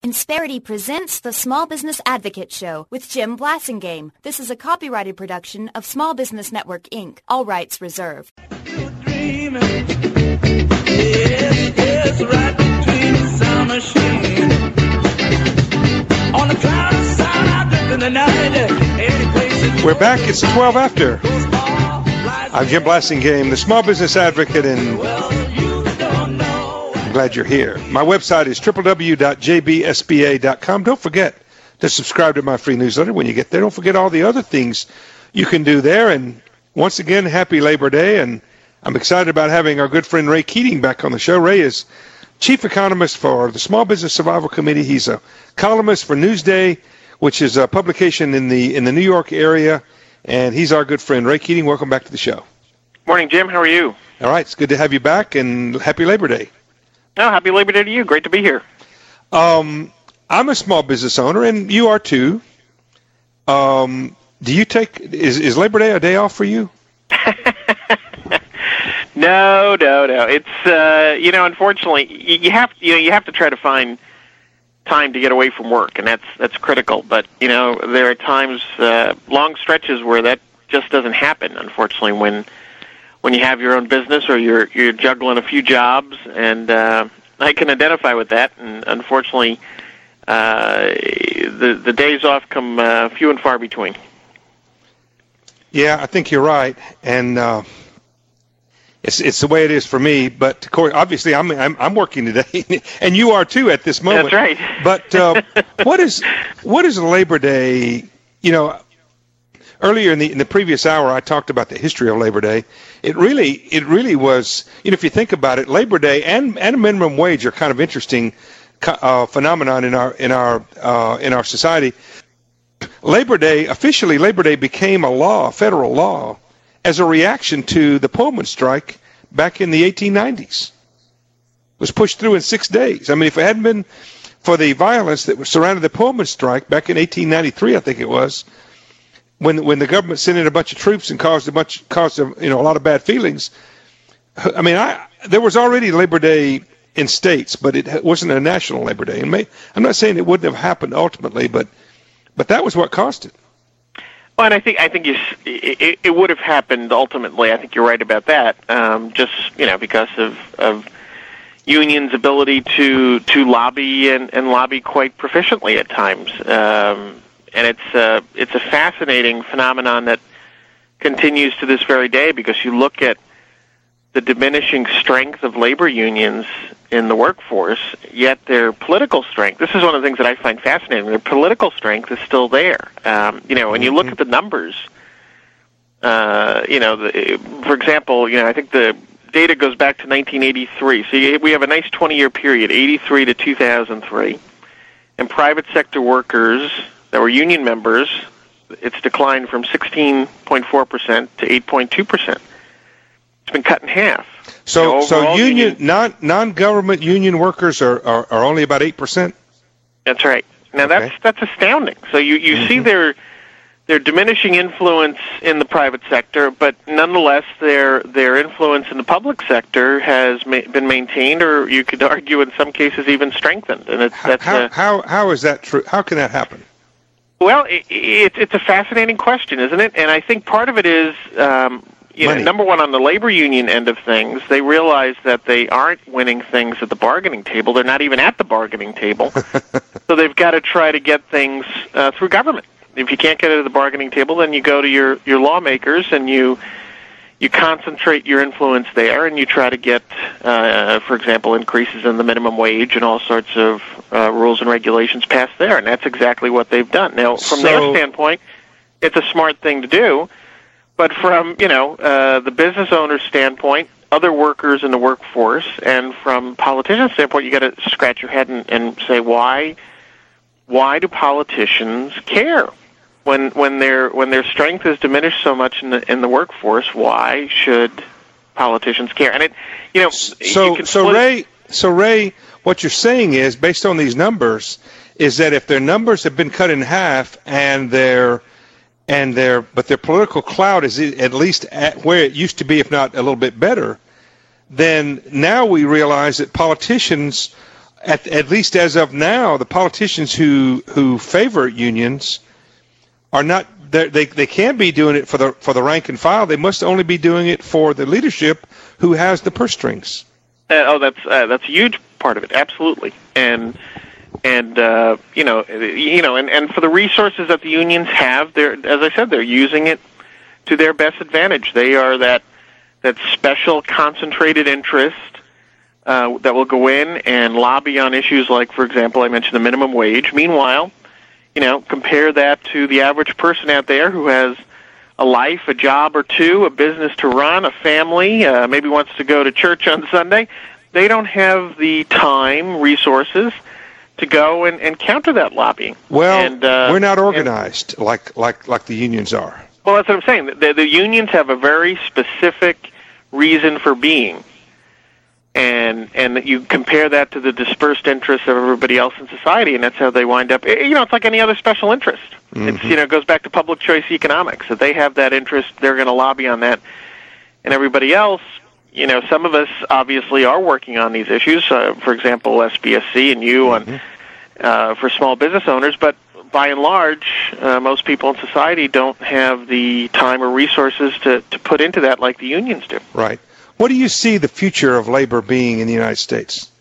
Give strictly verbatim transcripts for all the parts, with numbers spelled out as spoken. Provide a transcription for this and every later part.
Insperity presents the Small Business Advocate Show with Jim Blasingame. This is a copyrighted production of Small Business Network, Incorporated. All rights reserved. Dreaming, yes, yes, right between the sound machine. On the cloud side, in the night, any place. We're back. It's twelve after. I'm Jim Blasingame, the Small Business Advocate, and I'm glad you're here. My website is w w w dot j b s b a dot com. Don't forget to subscribe to my free newsletter when you get there. Don't forget all the other things you can do there. And once again, happy Labor Day. And I'm excited about having our good friend Ray Keating back on the show. Ray is chief economist for the Small Business Survival Committee. He's a columnist for Newsday, which is a publication in the in the New York area. And he's our good friend. Ray Keating, welcome back to the show. Morning, Jim. How are you? All right. It's good to have you back, and happy Labor Day. Oh, happy Labor Day to you. Great to be here. Um, I'm a small business owner, and you are too. Um, do you take is, is Labor Day a day off for you? no, no, no. It's uh, you know, unfortunately, you have you know you have to try to find time to get away from work, and that's that's critical. But you know, there are times, uh, long stretches where that just doesn't happen. Unfortunately, when when you have your own business or you're you're juggling a few jobs, and uh, I can identify with that. And unfortunately, uh, the the days off come uh, few and far between. Yeah, I think you're right, and uh, it's it's the way it is for me. But obviously, I'm I'm, I'm working today, and you are too at this moment. That's right. But uh, what is what is Labor Day? You know. Earlier in the in the previous hour, I talked about the history of Labor Day. It really it really was, you know, if you think about it, Labor Day and and a minimum wage are kind of interesting uh, phenomenon in our in our uh, in our society. Labor Day, officially, Labor Day became a law, a federal law, as a reaction to the Pullman strike back in the eighteen nineties. It was pushed through in six days. I mean, if it hadn't been for the violence that surrounded the Pullman strike back in eighteen ninety-three, I think it was. When when the government sent in a bunch of troops and caused a bunch caused a, you know a lot of bad feelings, I mean I there was already Labor Day in states, but it wasn't a national Labor Day. And may, I'm not saying it wouldn't have happened ultimately, but but that was what caused it. Well, and I think I think you, it, it would have happened ultimately. I think you're right about that. Um, just you know because of of unions' ability to to lobby and, and lobby quite proficiently at times. Um, And it's uh, it's a fascinating phenomenon that continues to this very day, because you look at the diminishing strength of labor unions in the workforce, yet their political strength. This is one of the things that I find fascinating. Their political strength is still there. Um, you know, when you look at the numbers, uh, you know, the, for example, you know, I think the data goes back to nineteen eighty-three. So you, we have a nice twenty-year period, eighty-three to two thousand three, and private sector workers that were union members, it's declined from sixteen point four percent to eight point two percent. It's been cut in half. So, you know, so union, union non non-government union workers are, are, are only about eight percent. That's right. Now Okay. that's that's astounding. So you, you mm-hmm. see their their diminishing influence in the private sector, but nonetheless their their influence in the public sector has ma- been maintained, or you could argue in some cases even strengthened. And it's that's how, a, how how is that true? How can that happen? Well, it, it, it's a fascinating question, isn't it? And I think part of it is, um, you know, Money. number one, on the labor union end of things, they realize that they aren't winning things at the bargaining table. They're not even at the bargaining table. So they've got to try to get things uh, through government. If you can't get it at the bargaining table, then you go to your, your lawmakers and you you concentrate your influence there, and you try to get, uh, for example, increases in the minimum wage and all sorts of uh, rules and regulations passed there, and that's exactly what they've done. Now, from So, their standpoint, it's a smart thing to do, but from, you know, uh, the business owner's standpoint, other workers in the workforce, and from politicians' standpoint, you got to scratch your head and, and say, why, why do politicians care? When when their when their strength is diminished so much in the in the workforce, why should politicians care? And it, you know, so you can so split- Ray, so Ray, what you're saying is, based on these numbers, is that if their numbers have been cut in half and their and their but their political clout is at least at where it used to be, if not a little bit better, then now we realize that politicians at at least as of now, the politicians who who favor unions are not. They they can be doing it for the for the rank and file. They must only be doing it for the leadership who has the purse strings. Uh, oh, that's uh, that's a huge part of it, absolutely. And and uh, you know you know and, and for the resources that the unions have, they're, as I said, they're using it to their best advantage. They are that that special concentrated interest uh, that will go in and lobby on issues like, for example, I mentioned the minimum wage. Meanwhile, you know, compare that to the average person out there who has a life, a job or two, a business to run, a family, uh, maybe wants to go to church on Sunday. They don't have the time, resources to go and, and counter that lobbying. Well, and, uh, we're not organized and, like like like the unions are. Well, that's what I'm saying. The, the unions have a very specific reason for being. And and you compare that to the dispersed interests of everybody else in society, and that's how they wind up. You know, it's like any other special interest. Mm-hmm. It's, you know, it goes back to public choice economics. If they have that interest, they're going to lobby on that. And everybody else, you know, some of us obviously are working on these issues. Uh, for example, S B S C and you mm-hmm. on uh, for small business owners. But by and large, uh, most people in society don't have the time or resources to, to put into that like the unions do. Right. What do you see the future of labor being in the United States?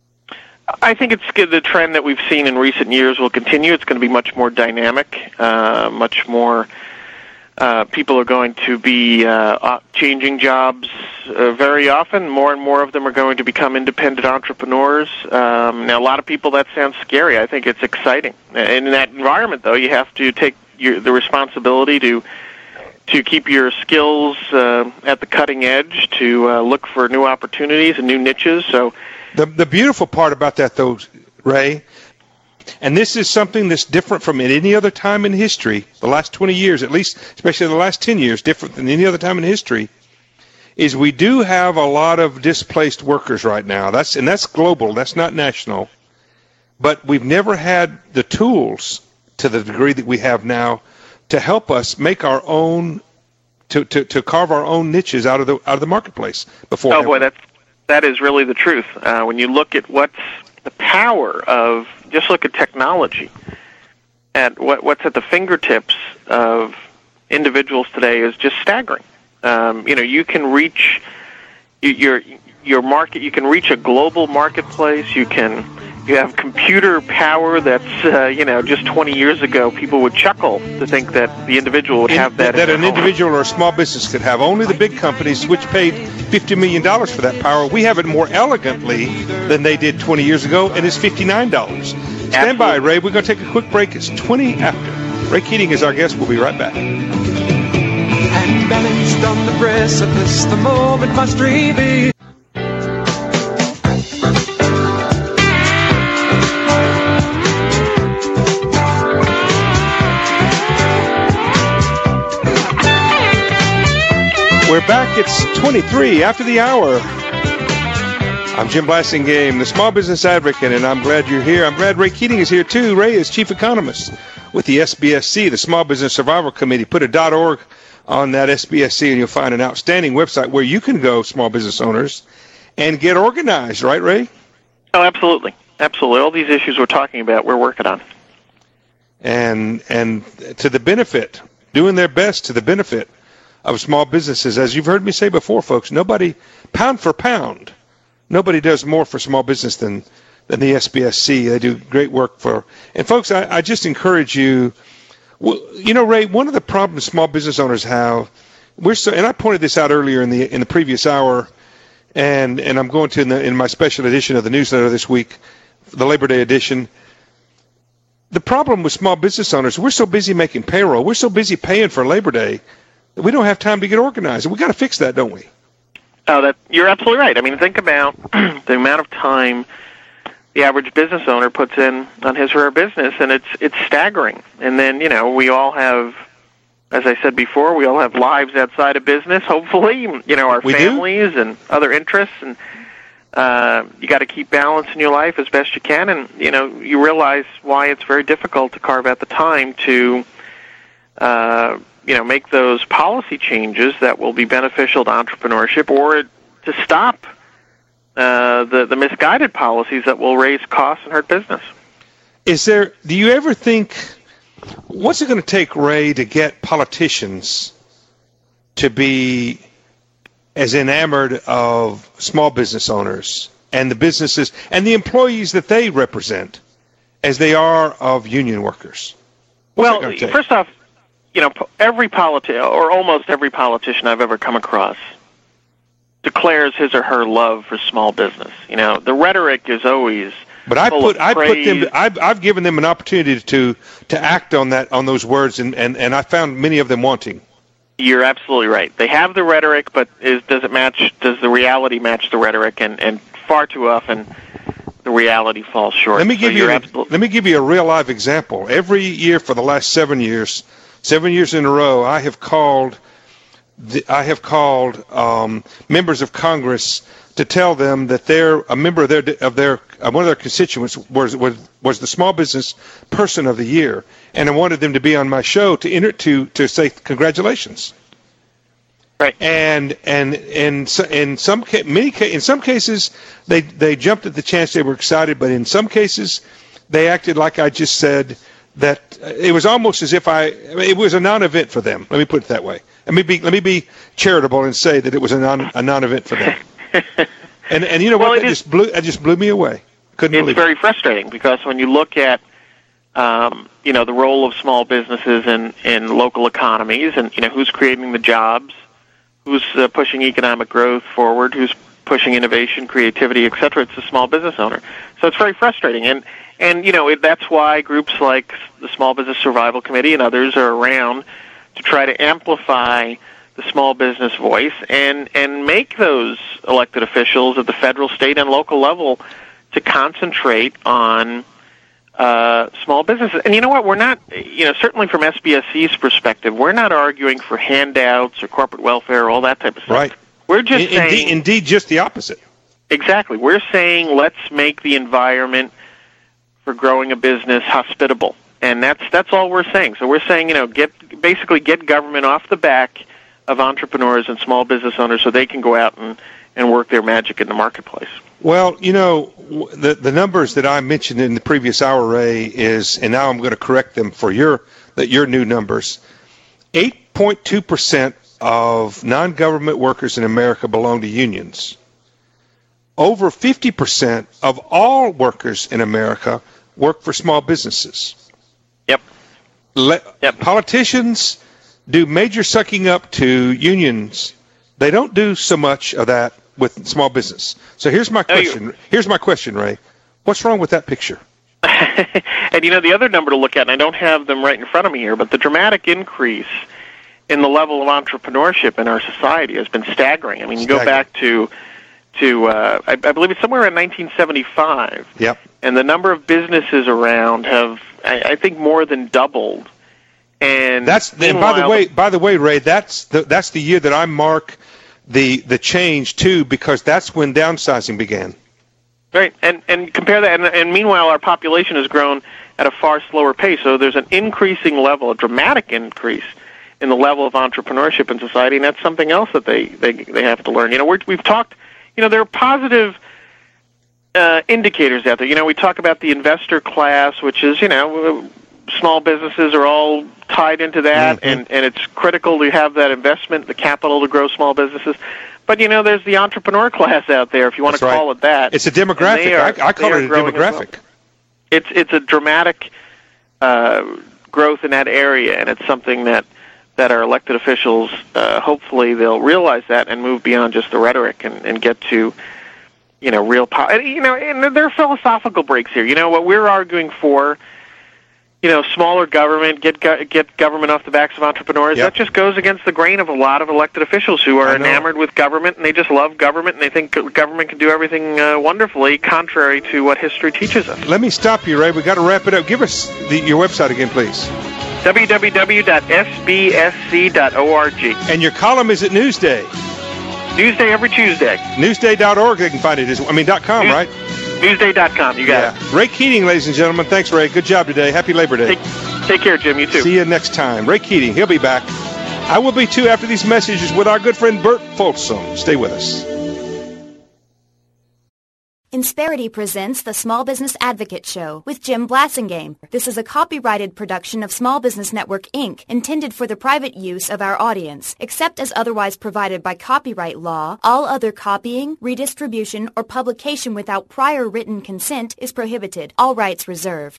I think it's good. The trend that we've seen in recent years will continue. It's going to be much more dynamic, uh, much more. Uh, people are going to be uh, changing jobs uh, very often. More and more of them are going to become independent entrepreneurs. Um, now, a lot of people, that sounds scary. I think it's exciting. And in that environment, though, you have to take your, the responsibility to to keep your skills uh, at the cutting edge, to uh, look for new opportunities and new niches. So, the the beautiful part about that, though, Ray, and this is something that's different from at any other time in history, the last twenty years at least, especially the last ten years, different than any other time in history, is we do have a lot of displaced workers right now. That's and that's global, that's not national. But we've never had the tools to the degree that we have now to help us make our own, to, to, to carve our own niches out of the out of the marketplace. Before oh boy, that's that is really the truth. Uh, when you look at what's the power of, just look at technology, at what what's at the fingertips of individuals today is just staggering. Um, you know, you can reach your your market. You can reach a global marketplace. You can. You have computer power that's, uh, you know, just twenty years ago, people would chuckle to think that the individual would have that. That an individual or a small business could have. Only the big companies, which paid fifty million dollars for that power, we have it more elegantly than they did twenty years ago, and it's fifty-nine dollars. Stand Absolutely. by, Ray. We're going to take a quick break. It's twenty after. Ray Keating is our guest. We'll be right back. And balanced on the precipice, the moment must reveal. We're back. It's twenty-three after the hour. I'm Jim Blasingame, the Small Business Advocate, and I'm glad you're here. I'm glad Ray Keating is here, too. Ray is Chief Economist with the S B S C, the Small Business Survival Committee. Put a .org on that S B S C, and you'll find an outstanding website where you can go, small business owners, and get organized. Right, Ray? Oh, absolutely. Absolutely. All these issues we're talking about, we're working on. And and to the benefit, doing their best to the benefit of small businesses. As you've heard me say before, folks, nobody, pound for pound, nobody does more for small business than, than the S B S C. They do great work for, and folks, I, I just encourage you, well, you know, Ray, one of the problems small business owners have, we're so, and I pointed this out earlier in the in the previous hour, and, and I'm going to in, the, in my special edition of the newsletter this week, the Labor Day edition. The problem with small business owners, we're so busy making payroll, we're so busy paying for Labor Day, we don't have time to get organized. We got to fix that, don't we? Oh, that you're absolutely right. I mean, think about the amount of time the average business owner puts in on his or her business, and it's it's staggering. And then, you know, we all have, as I said before, we all have lives outside of business. Hopefully, you know, our we families do. and other interests, and uh, you got to keep balance in your life as best you can. And you know, you realize why it's very difficult to carve out the time to. Uh, you know, make those policy changes that will be beneficial to entrepreneurship, or to stop uh, the the misguided policies that will raise costs and hurt business. Is there? Do you ever think? What's it going to take, Ray, to get politicians to be as enamored of small business owners and the businesses and the employees that they represent as they are of union workers? What's Well, first off, you know, every politician, or almost every politician I've ever come across, declares his or her love for small business. You know, the rhetoric is always But I full put of I put praise. them. I've, I've given them an opportunity to to act on that on those words, and, and, and I found many of them wanting. You're absolutely right. They have the rhetoric, but is does it match? Does the reality match the rhetoric? And, and far too often, the reality falls short. Let me So give you you're an, absolute- let me give you a real life example. Every year for the last seven years, seven years in a row, I have called the, I have called um, members of Congress to tell them that they're a member of their of their uh, one of their constituents was was was the small business person of the year, and I wanted them to be on my show to enter to to say congratulations. Right. And and and so, in some ca- many ca- in some cases they they jumped at the chance, they were excited, but in some cases they acted like I just said, that uh, it was almost as if I it was a non-event for them. Let me put it that way. Let me be let me be charitable and say that it was a non a non-event for them. and and you know Well, what? it That is- just blew that just blew me away. Couldn't It's believe very it. frustrating because when you look at um, you know the role of small businesses in, in local economies, and you know who's creating the jobs, who's uh, pushing economic growth forward, who's pushing innovation, creativity, et cetera. It's the small business owner. So it's very frustrating, and and you know it, that's why groups like the Small Business Survival Committee and others are around to try to amplify the small business voice and and make those elected officials at the federal, state, and local level to concentrate on uh, small businesses. And you know what? We're not, you know, certainly from S B S C's perspective, we're not arguing for handouts or corporate welfare or all that type of stuff. Right. We're just In- saying indeed, indeed, just the opposite. exactly. We're saying let's make the environment for growing a business hospitable, and that's that's all we're saying. So we're saying, you know, get basically get government off the back of entrepreneurs and small business owners so they can go out and, and work their magic in the marketplace. Well, you know, w- the the numbers that I mentioned in the previous hour, Ray, is, and now I'm going to correct them for your that your new numbers. eight point two percent of non-government workers in America belong to unions. Over fifty percent of all workers in America work for small businesses. Yep. Le- Yep. Politicians do major sucking up to unions. They don't do so much of that with small business. So here's my No, you- question. Here's my question, Ray. What's wrong with that picture? And you know, the other number to look at, and I don't have them right in front of me here, but the dramatic increase in the level of entrepreneurship in our society has been staggering. I mean, you go Staggering. back to to uh, I, I believe it's somewhere in nineteen seventy-five, Yep. and the number of businesses around have, I, I think, more than doubled. And That's and by the meanwhile, way, by the way, Ray, that's the that's the year that I mark the the change too, because that's when downsizing began. Right, and and compare that, and, and meanwhile, our population has grown at a far slower pace. So there's an increasing level, a dramatic increase in the level of entrepreneurship in society, and that's something else that they they, they have to learn. You know, we're, we've talked. You know, there are positive uh, indicators out there. You know, we talk about the investor class, which is, you know, small businesses are all tied into that, Mm-hmm. and and it's critical to have that investment, the capital to grow small businesses. But, you know, there's the entrepreneur class out there, if you want That's to right. call it that. It's a And they demographic. are- I, I call they are it a growing as well. demographic. It's it's a dramatic uh, growth in that area, and it's something that, that our elected officials, uh, hopefully they'll realize that and move beyond just the rhetoric and, and get to, you know, real power. You know, and there are philosophical breaks here. You know, what we're arguing for, you know, smaller government, get go- get government off the backs of entrepreneurs. Yep. That just goes against the grain of a lot of elected officials who are I know. enamored with government, and they just love government, and they think government can do everything uh, wonderfully, contrary to what history teaches us. Let me stop you, Ray. We got to wrap it up. Give us the, your website again, please. w w w dot s b s c dot org. And your column is at Newsday. Newsday every Tuesday. Newsday dot org. They can find it. As, I mean, dot com, News- right? Newsday dot com. You got it. Ray Keating, ladies and gentlemen. Thanks, Ray. Good job today. Happy Labor Day. Take, take care, Jim. You too. See you next time. Ray Keating, he'll be back. I will be too after these messages with our good friend Bert Folsom. Stay with us. Insperity presents the Small Business Advocate Show with Jim Blasingame. This is a copyrighted production of Small Business Network, Incorporated, intended for the private use of our audience. Except as otherwise provided by copyright law, all other copying, redistribution, or publication without prior written consent is prohibited. All rights reserved.